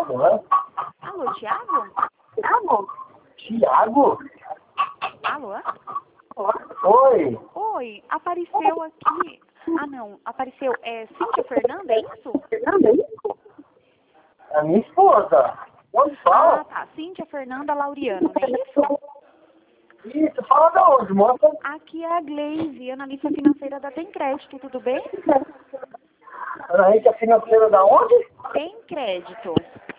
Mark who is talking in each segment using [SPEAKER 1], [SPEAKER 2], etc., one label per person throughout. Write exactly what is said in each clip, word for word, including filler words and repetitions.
[SPEAKER 1] Alô?
[SPEAKER 2] Alô, Thiago?
[SPEAKER 1] Thiago? Thiago?
[SPEAKER 2] Alô?
[SPEAKER 1] Oi.
[SPEAKER 2] Oi, apareceu aqui... Ah, não, apareceu... É Cíntia Fernanda, é isso?
[SPEAKER 1] A minha esposa. Onde
[SPEAKER 2] Ah,
[SPEAKER 1] fala?
[SPEAKER 2] tá. Cíntia Fernanda Lauriano, não é isso?
[SPEAKER 1] Isso, fala de onde, moça?
[SPEAKER 2] Aqui é a Gleise, analista financeira da Tem Crédito, tudo bem?
[SPEAKER 1] A gente é financeira da onde?
[SPEAKER 2] Tem Crédito.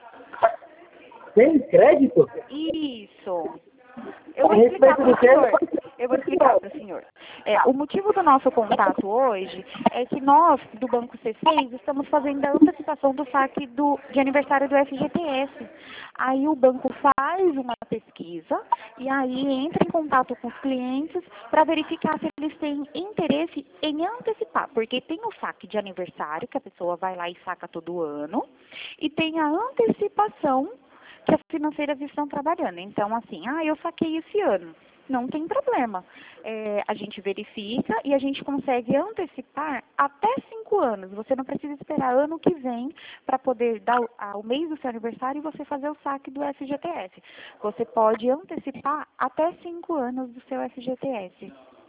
[SPEAKER 1] Tem crédito?
[SPEAKER 2] Isso. Eu vou
[SPEAKER 1] A
[SPEAKER 2] explicar
[SPEAKER 1] respeito
[SPEAKER 2] para
[SPEAKER 1] do
[SPEAKER 2] o
[SPEAKER 1] quê?
[SPEAKER 2] senhor. Eu vou explicar para o senhor. É, o motivo do nosso contato hoje é que nós, do Banco C seis, estamos fazendo a antecipação do saque do, de aniversário do F G T S. Aí o banco faz uma pesquisa e aí entra em contato com os clientes para verificar se eles têm interesse em antecipar. Porque tem o saque de aniversário, que a pessoa vai lá e saca todo ano, e tem a antecipação que as financeiras estão trabalhando. Então, assim, ah, eu saquei esse ano. Não tem problema. É, a gente verifica e a gente consegue antecipar até cinco anos. Você não precisa esperar ano que vem para poder dar o, a, o mês do seu aniversário e você fazer o saque do F G T S. Você pode antecipar até cinco anos do seu F G T S.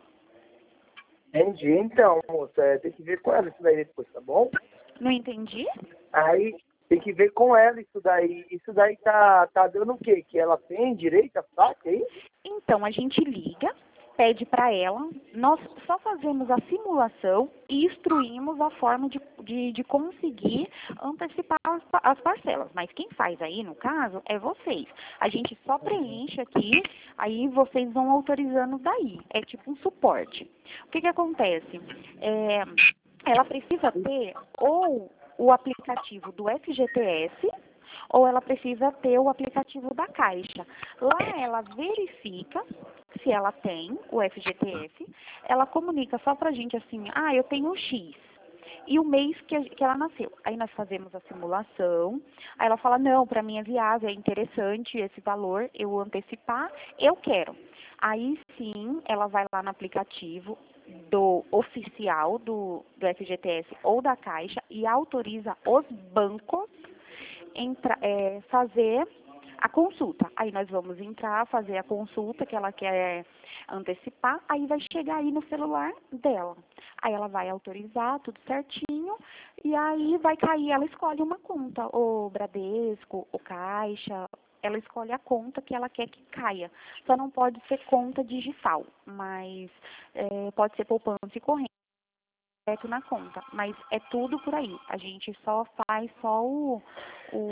[SPEAKER 1] Entendi. Então, moça, é, tem que ver com ela isso daí depois, tá bom?
[SPEAKER 2] Não entendi?
[SPEAKER 1] Aí tem que ver com ela isso daí. Isso daí tá, tá dando o quê? Que ela tem direito a saque, é isso?
[SPEAKER 2] Então, a gente liga, pede para ela, nós só fazemos a simulação e instruímos a forma de, de, de conseguir antecipar as, pa- as parcelas. Mas quem faz aí, no caso, é vocês. A gente só preenche aqui, aí vocês vão autorizando daí. É tipo um suporte. O que que acontece? É, ela precisa ter ou o aplicativo do F G T S, ou ela precisa ter o aplicativo da Caixa. Lá ela verifica se ela tem o F G T S, ela comunica só pra gente assim, ah, eu tenho X. E o mês que, a- que ela nasceu. Aí nós fazemos a simulação, aí ela fala, não, para mim é viável, é interessante esse valor, eu antecipar, eu quero. Aí sim, ela vai lá no aplicativo do oficial do, do F G T S ou da Caixa e autoriza os bancos entra, é, fazer a consulta. Aí nós vamos entrar, fazer a consulta que ela quer antecipar, aí vai chegar aí no celular dela. Aí ela vai autorizar tudo certinho e aí vai cair, ela escolhe uma conta, ou Bradesco, ou Caixa, ela escolhe a conta que ela quer que caia. Só não pode ser conta digital, mas é, pode ser poupança e corrente direto na conta, mas é tudo por aí. A gente só faz só o, o,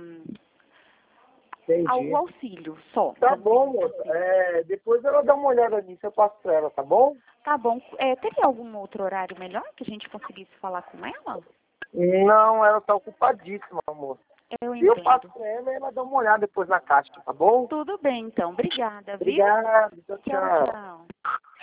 [SPEAKER 2] a-
[SPEAKER 1] Entendi.
[SPEAKER 2] o auxílio, só.
[SPEAKER 1] Tá
[SPEAKER 2] vamos
[SPEAKER 1] bom,
[SPEAKER 2] dizer
[SPEAKER 1] moça.
[SPEAKER 2] assim.
[SPEAKER 1] É, depois ela dá uma olhada nisso, eu passo pra ela, tá bom?
[SPEAKER 2] Tá bom. É, teria algum outro horário melhor que a gente conseguisse falar com ela?
[SPEAKER 1] Não, ela tá ocupadíssima, moça.
[SPEAKER 2] Eu
[SPEAKER 1] E eu passo
[SPEAKER 2] entendo.
[SPEAKER 1] pra ela e ela dá uma olhada depois na caixa, tá bom?
[SPEAKER 2] Tudo bem, então. Obrigada, viu?
[SPEAKER 1] Obrigado. Tchau,
[SPEAKER 2] Tchau,
[SPEAKER 1] tchau.
[SPEAKER 2] tchau.